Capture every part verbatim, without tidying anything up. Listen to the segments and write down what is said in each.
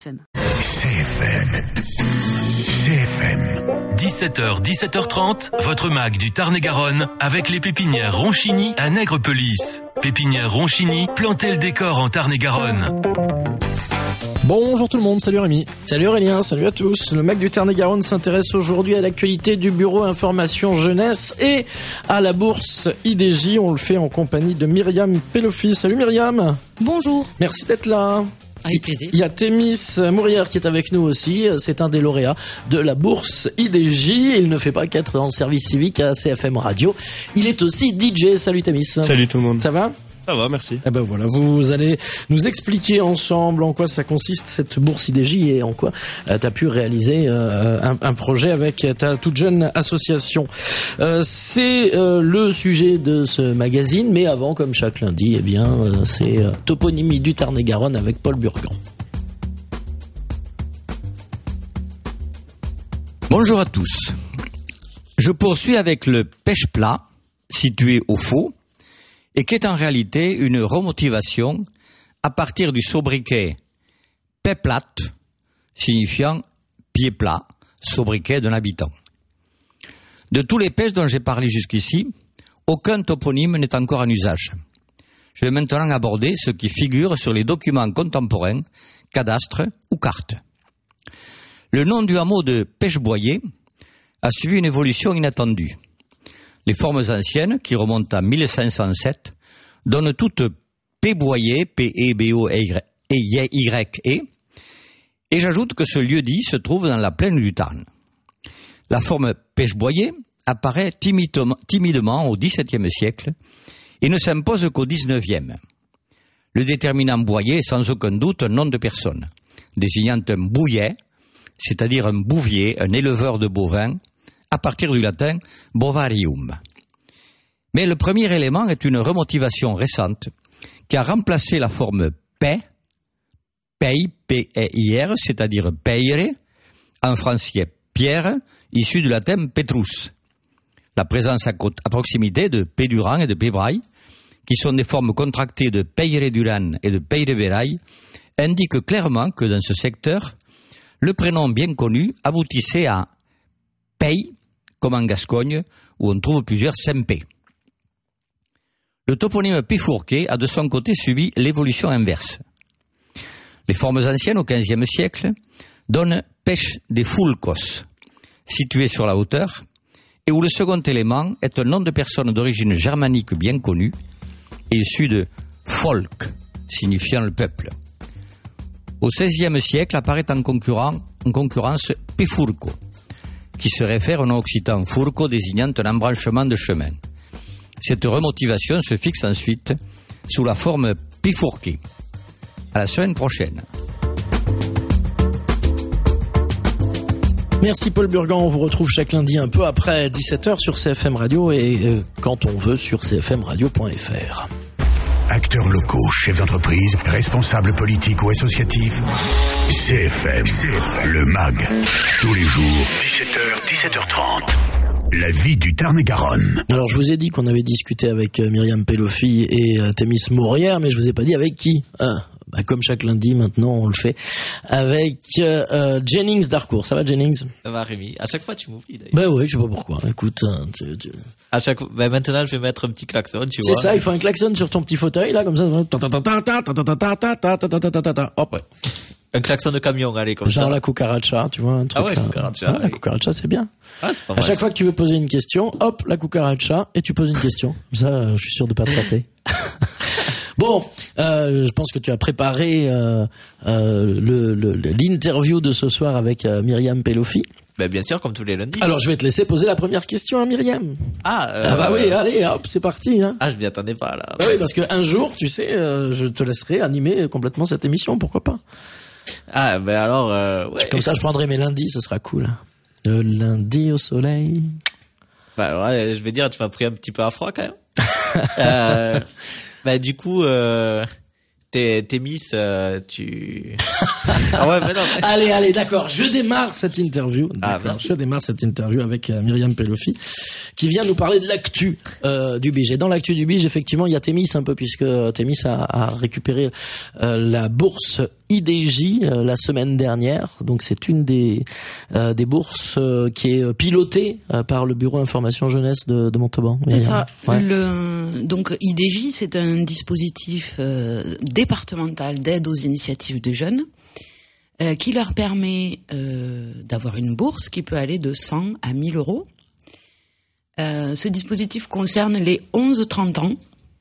C F M. C F M. dix-sept heures, dix-sept heures trente, votre mag du Tarn-et-Garonne avec les pépinières Ronchini à Nègrepelisse. Pépinières Ronchini, plantez le décor en Tarn-et-Garonne. Bonjour tout le monde, salut Rémi. Salut Aurélien, salut à tous. Le mag du Tarn-et-Garonne s'intéresse aujourd'hui à l'actualité du bureau information jeunesse et à la bourse I D J. On le fait en compagnie de Myriam Pelofi. Salut Myriam. Bonjour. Merci d'être là. Avec plaisir. Il y a Thémis Mourière qui est avec nous aussi. C'est un des lauréats de la bourse I D J. Il ne fait pas qu'être en service civique à C F M Radio. Il est aussi D J. Salut Thémis. Salut tout le monde. Ça va ? Ça va, merci. Eh ben voilà, vous allez nous expliquer ensemble en quoi ça consiste cette bourse I D J et en quoi euh, tu as pu réaliser euh, un, un projet avec ta toute jeune association. Euh, c'est euh, le sujet de ce magazine, mais avant, comme chaque lundi, eh bien, euh, c'est euh, Toponymie du Tarn-et-Garonne avec Paul Burgan. Bonjour à tous. Je poursuis avec le pêche-plat, situé au Faux, et qui est en réalité une remotivation à partir du sobriquet « péplat », signifiant « pied plat », sobriquet d'un habitant. De tous les pêches dont j'ai parlé jusqu'ici, aucun toponyme n'est encore en usage. Je vais maintenant aborder ce qui figure sur les documents contemporains, cadastres ou cartes. Le nom du hameau de Pêche-Boyer a suivi une évolution inattendue. Les formes anciennes, qui remontent à mille cinq cent sept, donnent toutes Péboyer, P E B O Y E, et j'ajoute que ce lieu-dit se trouve dans la plaine du Tarn. La forme Pêche-Boyer apparaît timidement, timidement au dix-septième siècle et ne s'impose qu'au dix-neuvième. Le déterminant boyer est sans aucun doute un nom de personne, désignant un bouillet, c'est-à-dire un bouvier, un éleveur de bovins, à partir du latin bovarium. Mais le premier élément est une remotivation récente qui a remplacé la forme paix, paye, P E I R, c'est-à-dire payre, en français pierre, issu du latin petrus. La présence à, à proximité de Péduran et de Pébraille, qui sont des formes contractées de peyre duran et de peyre bérail, indique clairement que dans ce secteur, le prénom bien connu aboutissait à paye, comme en Gascogne, où on trouve plusieurs Saint-Pé. Le toponyme Péfourquet a de son côté subi l'évolution inverse. Les formes anciennes au quinzième siècle donnent Pêche des Foulcos, située sur la hauteur, et où le second élément est un nom de personne d'origine germanique bien connu, et issu de folk, signifiant le peuple. Au seizième siècle apparaît en, concurrent, en concurrence Péfourco, qui se réfère au nom occitan fourco désignant un embranchement de chemin. Cette remotivation se fixe ensuite sous la forme Péfourquet. À la semaine prochaine. Merci Paul Burgan, on vous retrouve chaque lundi un peu après dix-sept heures sur C F M Radio et euh, quand on veut sur c f m radio point f r. Acteurs locaux, chefs d'entreprise, responsables politiques ou associatifs. C F M, C F M, le mag. Tous les jours, dix-sept heures, dix-sept heures trente. La vie du Tarn-et-Garonne. Alors je vous ai dit qu'on avait discuté avec euh, Myriam Pelofi et euh, Thémis Mourière, mais je vous ai pas dit avec qui. Ah, bah, comme chaque lundi maintenant on le fait avec euh, Jennings Darcourt. Ça va Jennings ? Ça va Rémi. À chaque fois tu m'oublies d'ailleurs. Bah ouais, je sais pas pourquoi. Écoute, hein, tu, tu... à chaque bah maintenant je vais mettre un petit klaxon, tu c'est vois. C'est ça, il faut un klaxon sur ton petit fauteuil là comme ça. Hop. Ouais. Un klaxon de camion, allez, comme genre ça. Genre la cucaracha, tu vois, un truc. Ah ouais, là. cucaracha. Ah, la cucaracha, c'est bien. Ah, c'est pas à mal. chaque fois que tu veux poser une question, hop, la cucaracha, et tu poses une question. Comme ça, je suis sûr de pas te rater. Bon, euh, je pense que tu as préparé euh, euh, le, le, l'interview de ce soir avec euh, Myriam Pelofi. Ben bien sûr, comme tous les lundis. Alors, je vais te laisser poser la première question à Myriam. Ah, euh, ah bah oui, allez, hop, c'est parti. Hein. Ah, je m'y attendais pas là. Ah oui, parce qu'un jour, tu sais, euh, je te laisserai animer complètement cette émission, pourquoi pas. Ah, ben alors, euh, ouais. Comme ça, je prendrai mes lundis, ce sera cool. Le lundi au soleil. Bah ouais, je vais dire, tu m'as pris un petit peu à froid quand même. euh, bah du coup, euh, t'es, t'es Miss, euh, tu... ah ouais, mais non. Mais... Allez, allez, d'accord. Je démarre cette interview. D'accord. Ah, je démarre cette interview avec euh, Myriam Pelofi, qui vient nous parler de l'actu euh, du Bige. Et dans l'actu du Bige, effectivement, il y a Thémis un peu, puisque Thémis a, a récupéré euh, la bourse I D J euh, la semaine dernière. Donc c'est une des euh, des bourses euh, qui est pilotée euh, par le Bureau Information Jeunesse de, de Montauban. C'est Et, ça. euh, ouais. Le, donc I D J, c'est un dispositif euh, départemental d'aide aux initiatives de jeunes euh, qui leur permet euh, d'avoir une bourse qui peut aller de cent à mille euros. Euh, ce dispositif concerne les onze trente ans.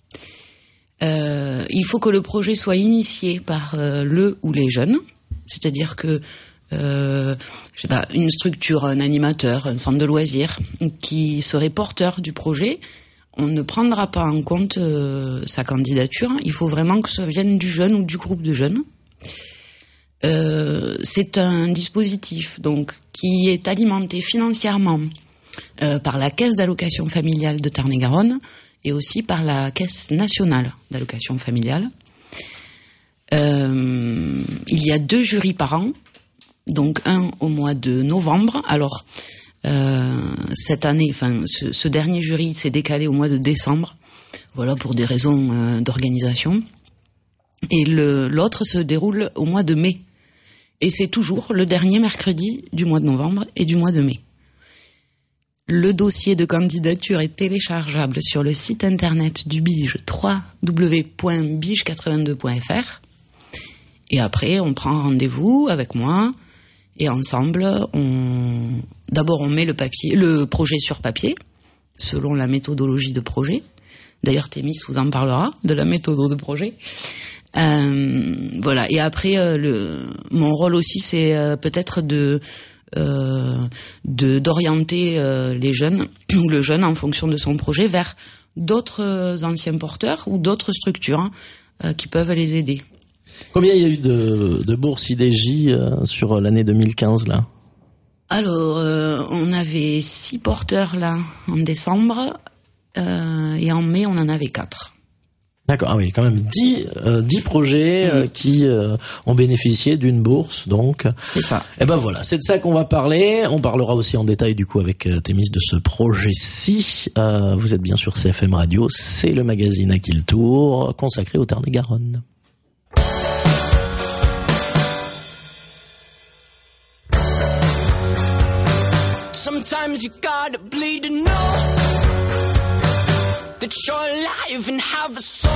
Euh, il faut que le projet soit initié par euh, le ou les jeunes, c'est-à-dire que euh, je sais pas, une structure, un animateur, un centre de loisirs qui serait porteur du projet, on ne prendra pas en compte euh, sa candidature. Il faut vraiment que ça vienne du jeune ou du groupe de jeunes. Euh, c'est un dispositif donc qui est alimenté financièrement euh, par la Caisse d'allocation familiale de Tarn-et-Garonne et aussi par la Caisse nationale d'allocation familiale. Euh, il y a deux jurys par an, donc un au mois de novembre. Alors, euh, cette année, enfin, ce, ce dernier jury s'est décalé au mois de décembre, voilà, pour des raisons euh, d'organisation. Et le, l'autre se déroule au mois de mai. Et c'est toujours le dernier mercredi du mois de novembre et du mois de mai. Le dossier de candidature est téléchargeable sur le site internet du Bige, w w w point bige quatre-vingt-deux point f r. Et après, on prend rendez-vous avec moi et ensemble, on d'abord on met le papier, le projet sur papier, selon la méthodologie de projet. D'ailleurs, Thémis vous en parlera de la méthode de projet. Euh, voilà. Et après, euh, le, mon rôle aussi, c'est euh, peut-être de Euh, de d'orienter euh, les jeunes ou le jeune en fonction de son projet vers d'autres euh, anciens porteurs ou d'autres structures hein, euh, qui peuvent les aider. Combien il y a eu de, de bourses I D J euh, sur l'année deux mille quinze là? Alors, euh, on avait six porteurs là en décembre euh, et en mai on en avait quatre. D'accord, ah oui, quand même dix, euh, dix projets euh, qui euh, ont bénéficié d'une bourse, donc. C'est ça. Et ben voilà, c'est de ça qu'on va parler. On parlera aussi en détail du coup avec euh, Thémis de ce projet-ci. Euh, vous êtes bien sûr C F M Radio, c'est le magazine À qui le tour, consacré au Tarn-et-Garonne. Sometimes you gotta bleed to know that you're alive and have a soul.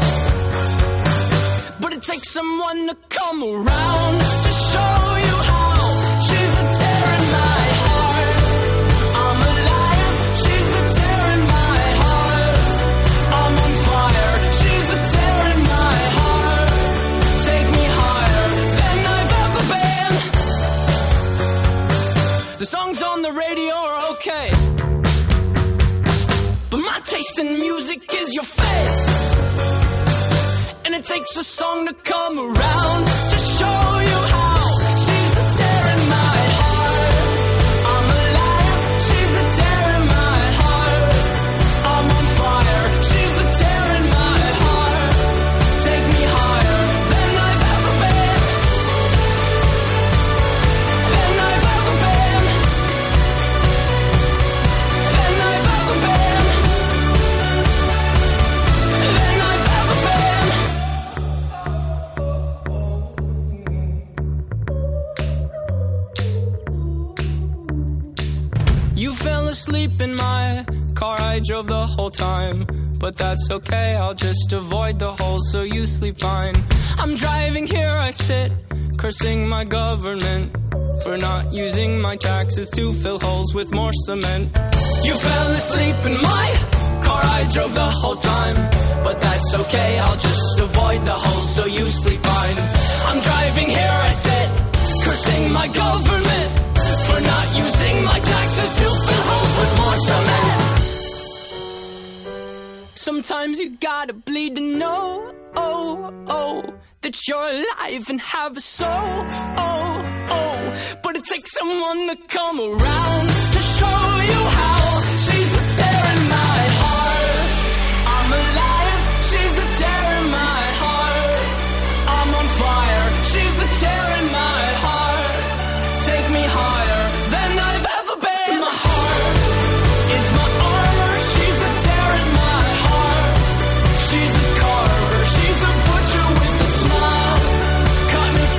But it takes someone to come around to show you how. She's the tear in my heart. I'm alive. She's the tear in my heart. I'm on fire. She's the tear in my heart. Take me higher than I've ever been. The songs on the radio are okay, but my taste in music is your face. And it takes a song to come around to show you how. She's the tear in my heart. I'm alive. She's the tear in my heart. I'm on fire. She's the tear in my heart. Take me higher than I've ever been. Than I've ever been. Than I've ever been. You fell asleep in my car, I drove the whole time. But that's okay, I'll just avoid the holes so you sleep fine. I'm driving, here I sit, cursing my government for not using my taxes to fill holes with more cement. You fell asleep in my car, I drove the whole time. But that's okay, I'll just avoid the holes so you sleep fine. I'm driving, here I sit, cursing my government for not using my taxes to fill holes with more cement. Sometimes you gotta bleed to know, oh, oh, that you're alive and have a soul, oh, oh. But it takes someone to come around to show you how. She's the tear in my heart. I'm alive. She's the tear in my heart. I'm on fire. She's the tear in my heart. Take me higher than I've ever been. My heart is my armor. She's a tear in my heart. She's a carver. She's a butcher with a smile. Cut me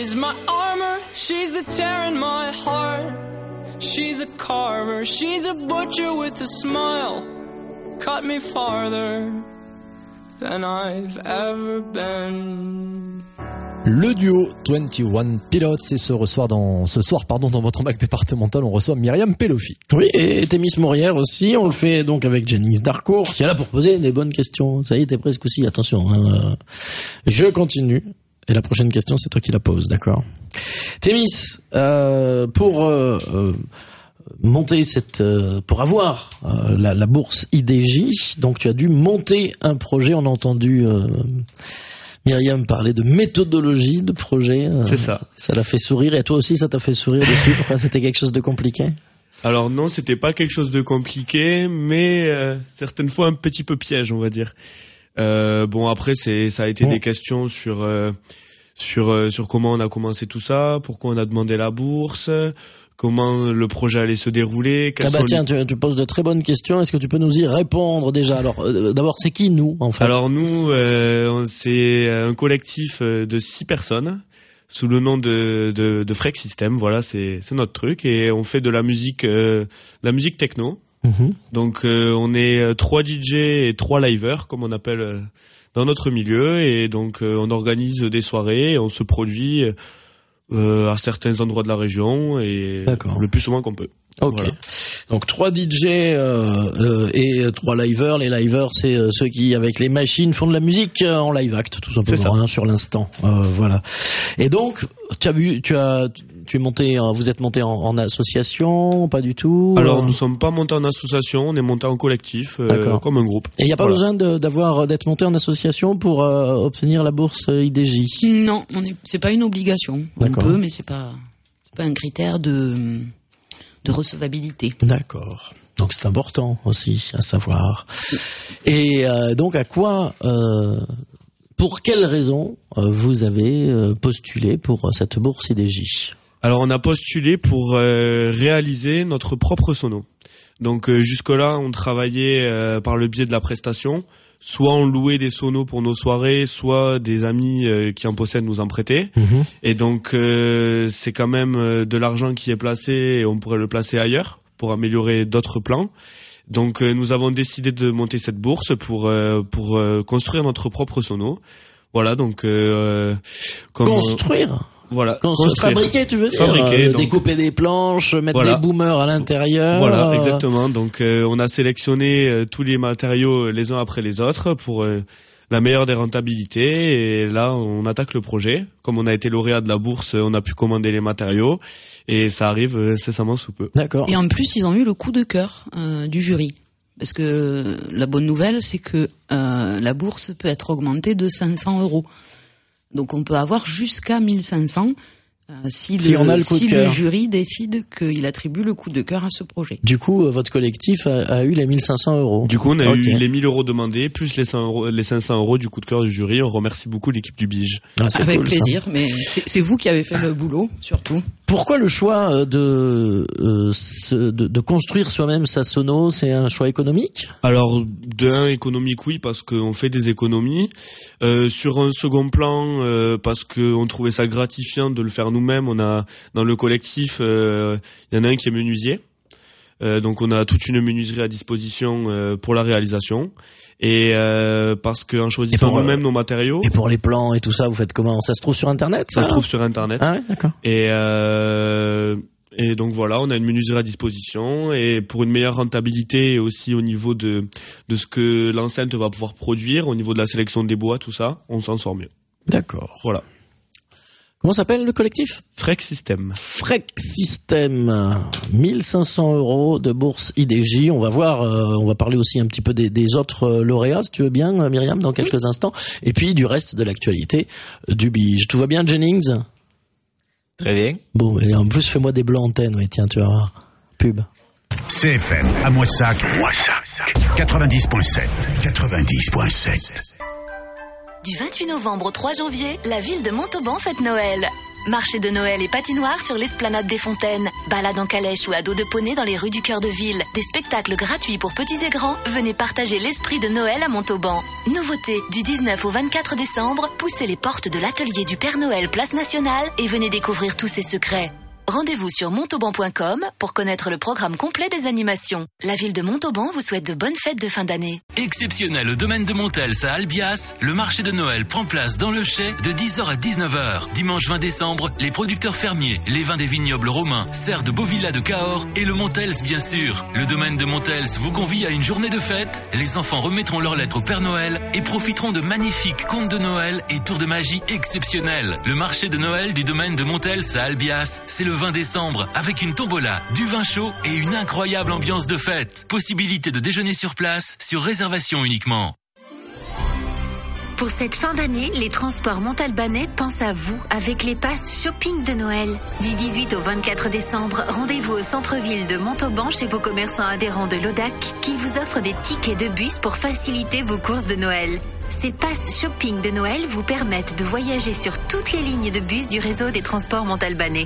is my armor, she's the tear in my heart. She's a carver, she's a butcher with a smile. Cut me farther than I've ever been. Le duo vingt et un Pilots, et ce soir dans, ce soir, pardon, dans votre Mac départemental, on reçoit Myriam Pelofi. Oui, et Thémis Maurière aussi, on le fait donc avec Jennings Darcourt, qui est là pour poser des bonnes questions. Ça y est, t'es presque aussi, attention, hein. Je continue. Et la prochaine question, c'est toi qui la poses, d'accord? Thémis, euh, pour, euh, euh, monter cette, euh, pour avoir euh, la, la bourse I D J, donc tu as dû monter un projet. On a entendu euh, Myriam parler de méthodologie de projet. Euh, c'est ça. Ça l'a fait sourire, et toi aussi ça t'a fait sourire dessus. Pourquoi c'était quelque chose de compliqué? Alors non, c'était pas quelque chose de compliqué, mais euh, certaines fois un petit peu piège, on va dire. Euh, bon, après c'est ça a été bon. Des questions sur euh, sur euh, sur comment on a commencé tout ça, pourquoi on a demandé la bourse, comment le projet allait se dérouler. Ah bah tiens, tu, tu poses de très bonnes questions. Est-ce que tu peux nous y répondre déjà? Alors, euh, d'abord, c'est qui nous en fait? Alors nous, euh, c'est un collectif de six personnes sous le nom de de, de Freak System. Voilà, c'est c'est notre truc, et on fait de la musique, euh, la musique techno. Mmh. Donc euh, on est trois D J et trois liveurs, comme on appelle euh, dans notre milieu, et donc euh, on organise des soirées, et on se produit euh, à certains endroits de la région, et D'accord. le plus souvent qu'on peut. Ok. Voilà. Donc trois D J euh, euh, et trois liveurs. Les liveurs, c'est euh, ceux qui, avec les machines, font de la musique euh, en live act, tout simplement, hein, sur l'instant. Euh, voilà. Et donc, tu as vu, tu as, tu es monté, vous êtes monté en, en association, pas du tout? Alors, nous sommes pas montés en association, on est monté en collectif, euh, comme un groupe. Et il n'y a pas voilà. besoin de, d'avoir d'être monté en association pour euh, obtenir la bourse I D J? Non, on est, c'est pas une obligation. D'accord. On peut, mais c'est pas, c'est pas un critère de de recevabilité. D'accord. Donc c'est important aussi à savoir. Et euh, donc à quoi, euh, pour quelles raisons euh, vous avez euh, postulé pour cette bourse I D J? Alors on a postulé pour euh, réaliser notre propre sono. Donc euh, jusque-là on travaillait euh, par le biais de la prestation. Soit on louait des sonos pour nos soirées, soit des amis euh, qui en possèdent nous en prêtaient. Mmh. Et donc euh, c'est quand même euh, de l'argent qui est placé, et on pourrait le placer ailleurs pour améliorer d'autres plans. Donc euh, nous avons décidé de monter cette bourse pour euh, pour euh, construire notre propre sono. Voilà, donc euh, comme construire. On... Voilà, construire. Fabriquer, tu veux dire? Fabriquer, euh, donc, découper des planches, mettre voilà. des boomers à l'intérieur. Voilà, exactement. Donc euh, on a sélectionné euh, tous les matériaux les uns après les autres pour euh, la meilleure des rentabilités, et là on attaque le projet. Comme on a été lauréat de la bourse, on a pu commander les matériaux, et ça arrive euh, incessamment sous peu. D'accord. Et en plus, ils ont eu le coup de cœur euh, du jury. Parce que la bonne nouvelle, c'est que euh, la bourse peut être augmentée de cinq cents euros. Donc on peut avoir jusqu'à mille cinq cents euh, si, si, le, on a le, coup si de le jury décide qu'il attribue le coup de cœur à ce projet. Du coup, euh, votre collectif a, a eu les mille cinq cents euros. Du coup, on a okay. eu les mille euros demandés, plus les, cent euros, les cinq cents euros du coup de cœur du jury. On remercie beaucoup l'équipe du Bige. Ah, Avec cool, plaisir, ça. mais c'est, c'est vous qui avez fait le boulot, surtout. Pourquoi le choix de, euh, de de construire soi-même sa sono? C'est un choix économique? Alors, d'un, économique, oui, parce qu'on fait des économies. Euh, sur un second plan, euh, parce qu'on trouvait ça gratifiant de le faire nous-mêmes. On a dans le collectif, il euh, y en a un qui est menuisier. Euh, donc on a toute une menuiserie à disposition euh, pour la réalisation. Et euh, parce qu'en choisissant nous-mêmes nos matériaux. Et pour les plans et tout ça, vous faites comment? Ça se trouve sur Internet? Ça, ça se trouve sur Internet. Ah ouais, d'accord. Et euh, et donc voilà, on a une menuiserie à disposition, et pour une meilleure rentabilité, et aussi au niveau de de ce que l'enceinte va pouvoir produire, au niveau de la sélection des bois, tout ça, on s'en sort mieux. D'accord. Voilà. Comment s'appelle le collectif? Freak System. Freak System. mille cinq cents euros de bourse I D J. On va voir, euh, on va parler aussi un petit peu des, des autres euh, lauréats, si tu veux bien, Myriam, dans quelques oui. instants. Et puis du reste de l'actualité euh, du Bige. Tout va bien, Jennings? Très bien. Bon, et en plus, fais-moi des blancs antennes, ouais, tiens, tu vas voir. Pub. C F M à Moissac. Moissac. quatre-vingt-dix virgule sept. quatre-vingt-dix virgule sept. Du vingt-huit novembre au trois janvier, la ville de Montauban fête Noël. Marché de Noël et patinoire sur l'esplanade des Fontaines. Balade en calèche ou à dos de poney dans les rues du cœur de ville. Des spectacles gratuits pour petits et grands. Venez partager l'esprit de Noël à Montauban. Nouveauté, du dix-neuf au vingt-quatre décembre, poussez les portes de l'atelier du Père Noël Place Nationale et venez découvrir tous ses secrets. Rendez-vous sur montauban point com pour connaître le programme complet des animations. La ville de Montauban vous souhaite de bonnes fêtes de fin d'année. Exceptionnel au domaine de Montels à Albias, le marché de Noël prend place dans le chai de dix heures à dix-neuf heures. Dimanche vingt décembre, les producteurs fermiers, les vins des vignobles romains, Serre de Beauvilla de Cahors et le Montels bien sûr. Le domaine de Montels vous convie à une journée de fête. Les enfants remettront leurs lettres au Père Noël et profiteront de magnifiques contes de Noël et tours de magie exceptionnels. Le marché de Noël du domaine de Montels à Albias, c'est le vingt décembre avec une tombola, du vin chaud et une incroyable ambiance de fête. Possibilité de déjeuner sur place, sur réservation uniquement. Pour cette fin d'année, les transports montalbanais pensent à vous avec les passes shopping de Noël. Du dix-huit au vingt-quatre décembre, rendez-vous au centre-ville de Montauban chez vos commerçants adhérents de l'O D A C qui vous offrent des tickets de bus pour faciliter vos courses de Noël. Ces passes shopping de Noël vous permettent de voyager sur toutes les lignes de bus du réseau des transports montalbanais.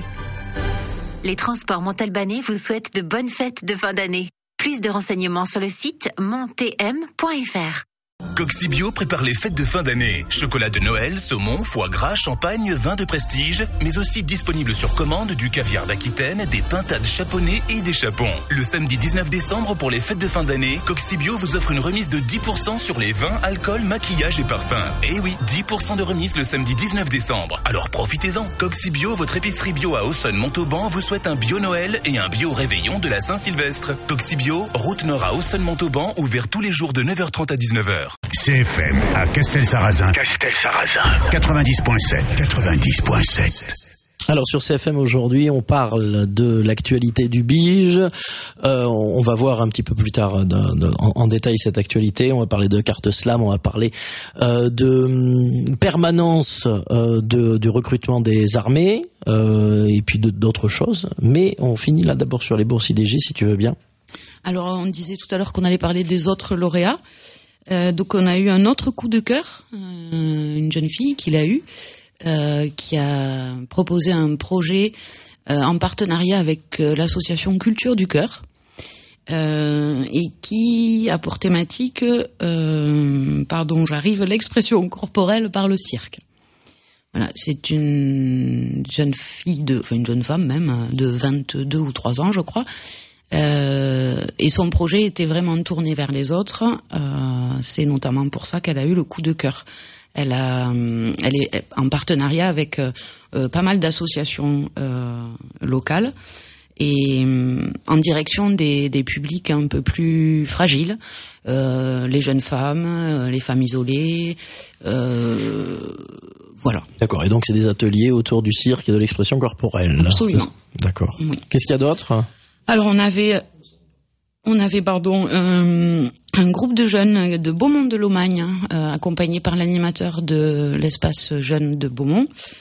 Les transports montalbanais vous souhaitent de bonnes fêtes de fin d'année. Plus de renseignements sur le site montm point f r. Coxibio prépare les fêtes de fin d'année. Chocolat de Noël, saumon, foie gras, champagne, vin de prestige, mais aussi disponible sur commande du caviar d'Aquitaine, des pintades chaponais et des chapons. Le samedi dix-neuf décembre, pour les fêtes de fin d'année, Coxibio vous offre une remise de dix pour cent sur les vins, alcools, maquillage et parfums. Et oui, dix pour cent de remise le samedi dix-neuf décembre. Alors profitez-en. Coxibio, votre épicerie bio à Auxonne-Montauban, vous souhaite un bio Noël et un bio réveillon de la Saint-Sylvestre. Coxibio, route nord à Auxonne-Montauban, ouvert tous les jours de neuf heures trente à dix-neuf heures. C F M à Castel-Sarrazin. Castel-Sarrazin. quatre-vingt-dix point sept. quatre-vingt-dix point sept. Alors sur C F M aujourd'hui, on parle de l'actualité du Bige. Euh, on va voir un petit peu plus tard de, de, en, en détail cette actualité. On va parler de carte slam, on va parler euh, de hum, permanence euh, de, du recrutement des armées euh, et puis de, d'autres choses. Mais on finit là d'abord sur les bourses I D J, si tu veux bien. Alors on disait tout à l'heure qu'on allait parler des autres lauréats. Euh, donc on a eu un autre coup de cœur, euh, une jeune fille qui l'a eu, euh, qui a proposé un projet euh, en partenariat avec euh, l'association Culture du Cœur, euh, et qui a pour thématique, euh, pardon, j'arrive, l'expression corporelle par le cirque. Voilà, c'est une jeune fille de, enfin une jeune femme même, de vingt-deux ou trois ans, je crois. Euh, et son projet était vraiment tourné vers les autres. Euh, c'est notamment pour ça qu'elle a eu le coup de cœur. Elle a, elle est en partenariat avec euh, pas mal d'associations euh, locales et euh, en direction des, des publics un peu plus fragiles, euh, les jeunes femmes, euh, les femmes isolées. Euh, voilà. D'accord. Et donc c'est des ateliers autour du cirque et de l'expression corporelle. Absolument. D'accord. Oui. Qu'est-ce qu'il y a d'autre ? Alors on avait, on avait pardon un, un groupe de jeunes de Beaumont de Lomagne, euh, accompagné par l'animateur de l'espace jeune de Beaumont,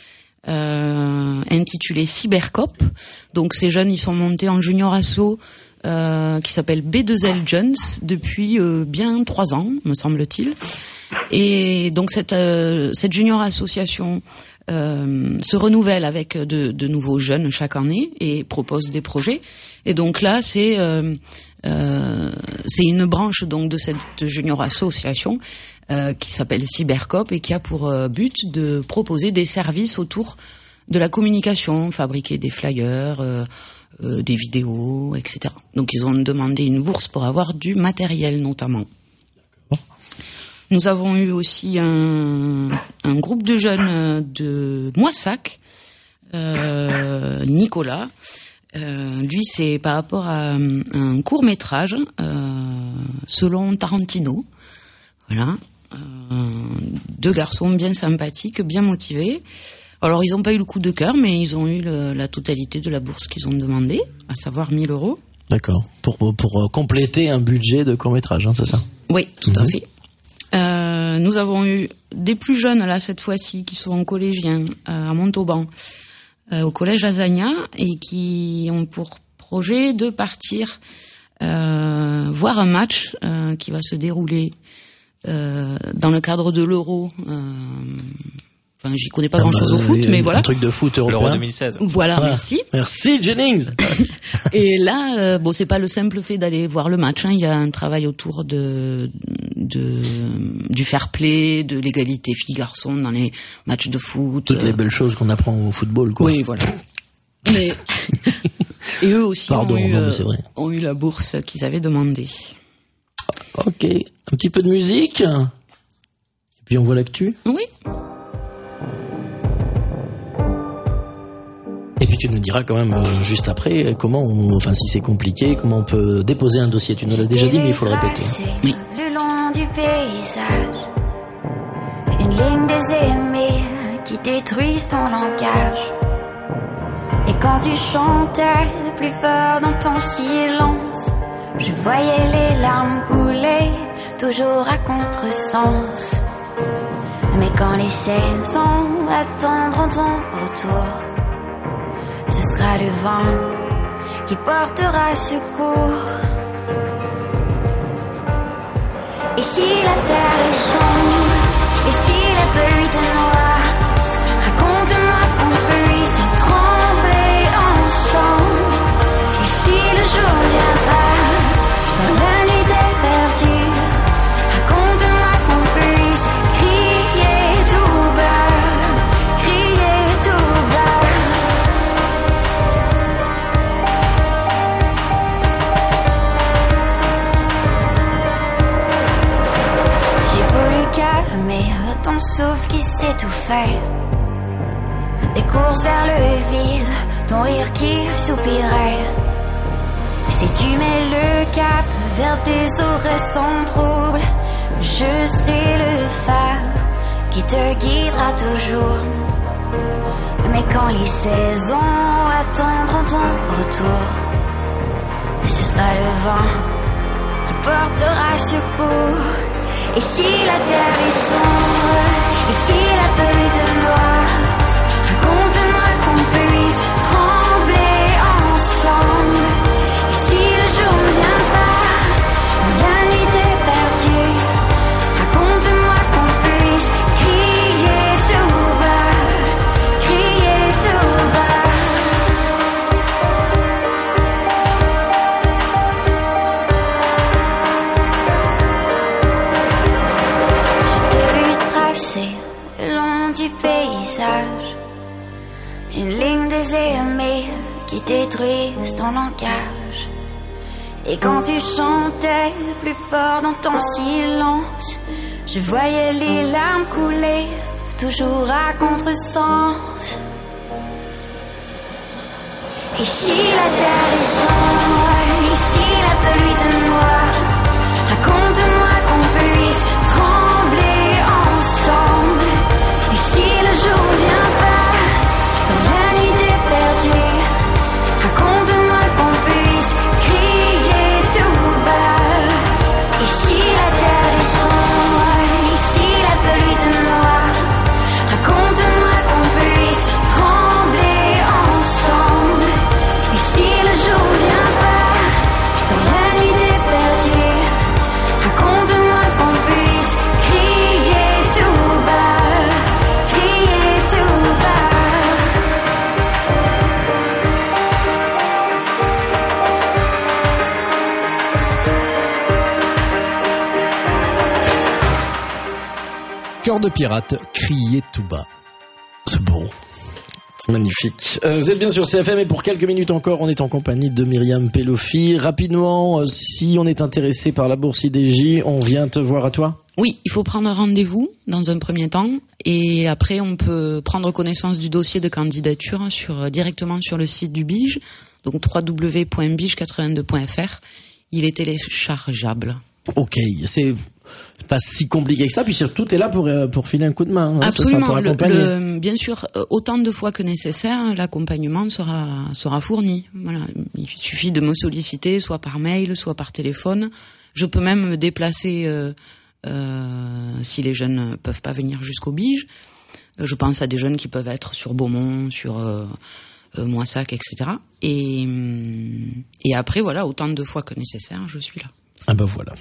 euh, intitulé Cybercop. Donc ces jeunes, ils sont montés en junior asso euh, qui s'appelle B deux L Jeunes depuis euh, bien trois ans, me semble-t-il. Et donc cette euh, cette junior association Euh, se renouvelle avec de, de nouveaux jeunes chaque année et propose des projets. Et donc là, c'est euh, euh, c'est une branche donc de cette junior association euh, qui s'appelle Cybercop et qui a pour euh, but de proposer des services autour de la communication, fabriquer des flyers, euh, euh, des vidéos, et cetera. Donc ils ont demandé une bourse pour avoir du matériel notamment. Nous avons eu aussi un, un groupe de jeunes de Moissac, euh, Nicolas. Euh, lui, c'est par rapport à un court-métrage euh, selon Tarantino. Voilà, euh, deux garçons bien sympathiques, bien motivés. Alors, ils n'ont pas eu le coup de cœur, mais ils ont eu le, la totalité de la bourse qu'ils ont demandé, à savoir mille euros. D'accord. Pour pour compléter un budget de court-métrage, hein, c'est ça ? Oui, tout mmh. à fait. Euh, nous avons eu des plus jeunes là cette fois-ci qui sont collégiens euh, à Montauban, euh, au collège Azania, et qui ont pour projet de partir euh, voir un match euh, qui va se dérouler euh, dans le cadre de l'Euro, euh, Enfin, j'y connais pas grand-chose au foot, mais voilà. Un truc de foot européen. L'Euro deux mille seize. Voilà, Ah, merci. Merci Jennings. Et là, euh, bon, c'est pas le simple fait d'aller voir le match. Hein. Il y a un travail autour de, de du fair play, de l'égalité filles-garçons dans les matchs de foot. Toutes les belles choses qu'on apprend au football, quoi. Oui, voilà. Mais et eux aussi Pardon, ont, eu, non, mais c'est vrai. ont eu la bourse qu'ils avaient demandée. Ok, un petit peu de musique. Et puis on voit l'actu. Oui. Et puis tu nous diras quand même euh, juste après comment, on, enfin si c'est compliqué, comment on peut déposer un dossier. Tu nous l'as déjà dit, mais il faut le répéter. Oui. Le long du paysage, une ligne désaimée qui détruit ton langage. Et quand tu chantais plus fort dans ton silence, je voyais les larmes couler, toujours à contresens. Mais quand les saisons attendront ton retour, ce sera le vent qui portera secours. Et si la terre est sombre, et si la pluie te noie, raconte-moi qu'on puisse trembler ensemble. Et si le jour vient pas, dans la nuit t'es perdu, raconte-moi qu'on puisse crier tout bas, crier tout bas. J'ai voulu calmer ton souffle qui s'étouffait, des courses vers le vide, ton rire qui soupirait. Si tu mets le cap vers des eaux sans trouble, je serai le phare qui te guidera toujours. Mais quand les saisons attendront ton retour, ce sera le vent qui portera secours. Et si la terre est sombre, et si la pluie te noie, raconte-moi qu'on puisse trembler ensemble. Et si le jour ne vient pas, quand la nuit t'est perdue, raconte-moi qu'on puisse crier tout bas, crier tout bas. Le long du paysage, une ligne désaimée qui détruit ton langage. Et quand tu chantais plus fort dans ton silence, je voyais les larmes couler, toujours à contresens. Et si la terre est sombre, et si la pluie te noie, raconte-moi qu'on puisse trembler ensemble. Et si le jour vient pas, dans la nuit t'es perdu, raconte-moi qu'on puisse crier tout bas. Et si la terre est sombre, et si la pluie te noie, raconte-moi qu'on puisse trembler ensemble. Et si le jour vient pas, dans la nuit t'es perdu, raconte-moi qu'on puisse crier tout bas, crier tout bas. Cœur de pirate, criez tout bas. C'est bon. C'est magnifique. Euh, vous êtes bien sur C F M et pour quelques minutes encore, on est en compagnie de Myriam Pelofi. Rapidement, euh, si on est intéressé par la bourse I D J, on vient te voir à toi ? Oui, il faut prendre rendez-vous dans un premier temps et après on peut prendre connaissance du dossier de candidature sur directement sur le site du B I J, donc w w w point bige quatre-vingt-deux point f r. Il est téléchargeable. Ok, c'est pas si compliqué que ça, puis surtout t'es là pour pour filer un coup de main. Hein, absolument, ça, ça le, le, bien sûr, autant de fois que nécessaire, l'accompagnement sera sera fourni. Voilà, il suffit de me solliciter, soit par mail, soit par téléphone. Je peux même me déplacer euh, euh, si les jeunes ne peuvent pas venir jusqu'au B I J. Je pense à des jeunes qui peuvent être sur Beaumont, sur euh, euh, Moissac, et cetera. Et et après voilà, autant de fois que nécessaire, je suis là. Ah ben voilà.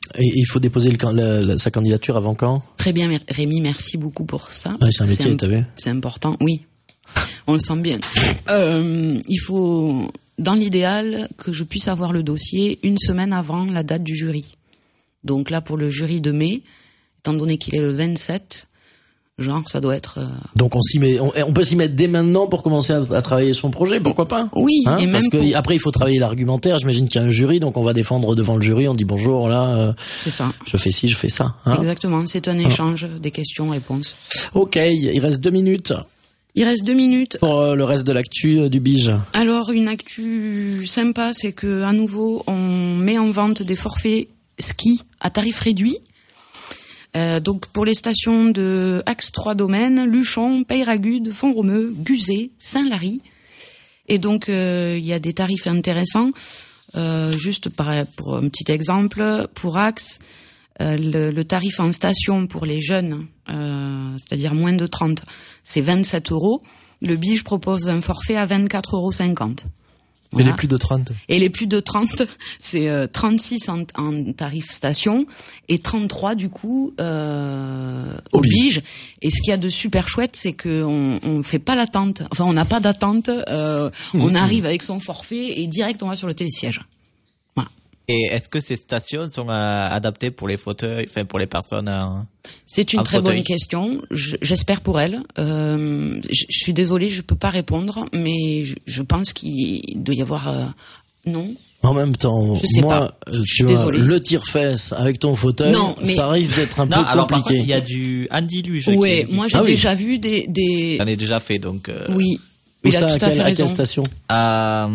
Et il faut déposer le, le, le, sa candidature avant quand? Très bien, Rémi, merci beaucoup pour ça. Ouais, c'est un métier, t'as vu? C'est important, oui. On le sent bien. Euh, il faut, dans l'idéal, que je puisse avoir le dossier une semaine avant la date du jury. Donc là, pour le jury de mai, étant donné qu'il est le vingt-sept, genre, ça doit être... Euh... Donc on s'y met, on, on peut s'y mettre dès maintenant pour commencer à, à travailler son projet, pourquoi pas? Oui, hein, et même parce que pour... après il faut travailler l'argumentaire. J'imagine qu'il y a un jury, donc on va défendre devant le jury. On dit bonjour, là. Euh, c'est ça. Je fais ci, je fais ça. Hein. Exactement. C'est un échange ah. des questions-réponses. Ok, il reste deux minutes. Il reste deux minutes. Pour euh, le reste de l'actu euh, du Bige. Alors une actu sympa, c'est que à nouveau on met en vente des forfaits ski à tarif réduit. Euh, donc pour les stations de Axe trois Domaines, Luchon, Peyragudes, Font-Romeu, Guzet, Saint-Lary. Et donc il euh, y a des tarifs intéressants. Euh, juste par, pour un petit exemple, pour Axe, euh, le, le tarif en station pour les jeunes, euh, c'est-à-dire moins de trente, c'est vingt-sept euros. Le Bige propose un forfait à vingt-quatre euros cinquante. Voilà. Et les plus de trente? Et les plus de trente, c'est euh, trente-six en, en tarif station et trente-trois du coup euh, au Bige. Et ce qu'il y a de super chouette, c'est que on, on fait pas l'attente. Enfin, on n'a pas d'attente. Euh, mmh. On arrive avec son forfait et direct on va sur le télésiège. Voilà. Et est-ce que ces stations sont euh, adaptées pour les fauteuils, enfin pour les personnes euh, C'est une en très fauteuil. bonne question. Je, j'espère pour elle. Euh, je, je suis désolée, je peux pas répondre, mais je, je pense qu'il doit y avoir euh, non. En même temps, je sais moi, pas. tu vois, le tire-fesse avec ton fauteuil, non, mais... ça risque d'être un non, peu alors, compliqué. Il y a du Andy Luge. Ouais, moi j'ai ah, déjà oui. vu des, des. J'en ai déjà fait donc. Euh... Oui. Il a ça, tout à, à fait à raison. quelle station? À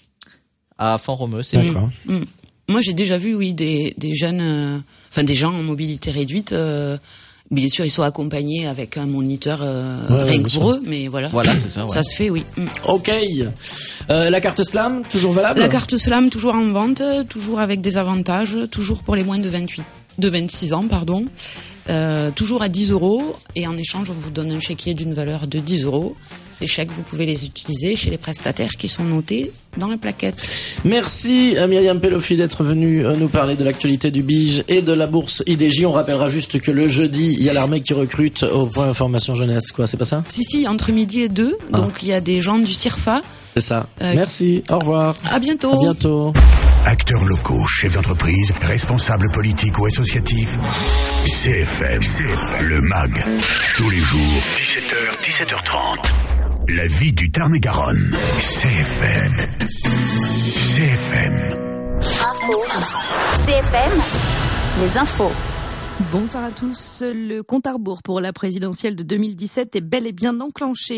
à Font-Romeu, c'est d'accord. Mmh. Mmh. Moi j'ai déjà vu oui des des jeunes, euh, enfin des gens en mobilité réduite. Euh, Bien sûr, ils sont accompagnés avec un moniteur euh, ouais, rien ouais, que pour eux, mais voilà. Voilà, c'est ça. Ouais. Ça se fait, oui. Mm. Ok. Euh, la carte Slam, toujours valable? La carte Slam, toujours en vente, toujours avec des avantages, toujours pour les moins de vingt-huit, de vingt-six ans, pardon. Euh, toujours à dix euros, et en échange, on vous donne un chéquier d'une valeur de dix euros. Ces chèques, vous pouvez les utiliser chez les prestataires qui sont notés dans la plaquette. Merci à Myriam Pelofi d'être venue nous parler de l'actualité du Bige et de la bourse I D J. On rappellera juste que le jeudi, il y a l'armée qui recrute au point information jeunesse, quoi, c'est pas ça? Si, si, entre midi et deux, ah. donc il y a des gens du CIRFA. C'est ça. Euh, Merci, au revoir. À bientôt. À bientôt. Acteurs locaux, chefs d'entreprise, responsables politiques ou associatifs, C F M, C F M, le M A G, tous les jours, dix-sept heures, dix-sept heures trente. La vie du Tarn-et-Garonne, C F M, C F M. Info, C F M, les infos. Bonsoir à tous. Le compte à rebours pour la présidentielle de deux mille dix-sept est bel et bien enclenché.